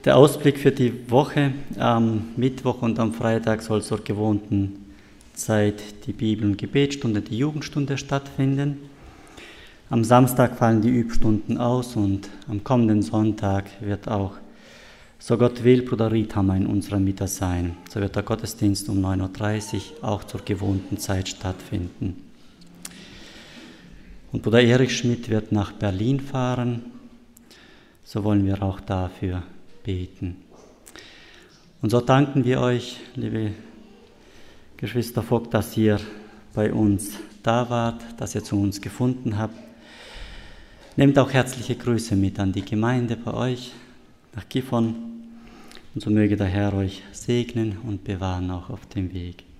Der Ausblick für die Woche: am Mittwoch und am Freitag soll zur gewohnten Zeit die Bibel- und Gebetsstunde, die Jugendstunde stattfinden. Am Samstag fallen die Übstunden aus und am kommenden Sonntag wird auch, so Gott will, Bruder Riethammer in unserer Mitte sein. So wird der Gottesdienst um 9.30 Uhr auch zur gewohnten Zeit stattfinden. Und Bruder Erich Schmidt wird nach Berlin fahren. So wollen wir auch dafür beten. Und so danken wir euch, liebe Geschwister Vogt, dass ihr bei uns da wart, dass ihr zu uns gefunden habt. Nehmt auch herzliche Grüße mit an die Gemeinde bei euch nach Gifhorn. Und so möge der Herr euch segnen und bewahren auch auf dem Weg.